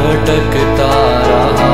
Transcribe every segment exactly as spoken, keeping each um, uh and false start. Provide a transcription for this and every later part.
भटकता रहा।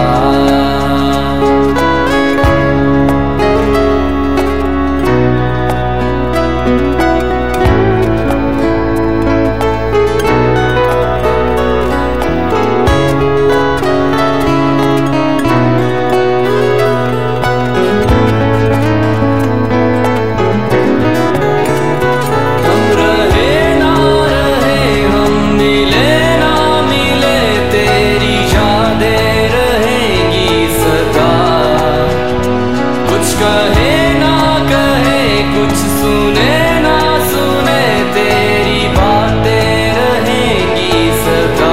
कहे ना कहे कुछ सुने ना सुने तेरी बातें रहेंगी सदा।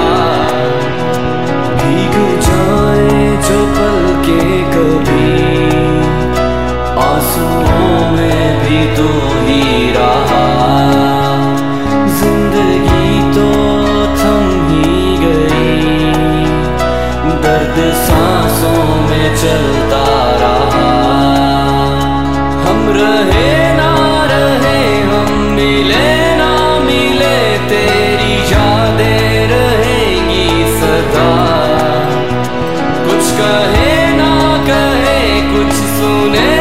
भीग जाए जो पलकें कभी आंसुओं में भी तो ही रहा। जिंदगी तो थम ही गई, दर्द सांसों में चलता रहा। हम रहे ना रहे, हम मिले ना मिले, तेरी यादें रहेंगी सदा। कुछ कहे ना कहे कुछ सुने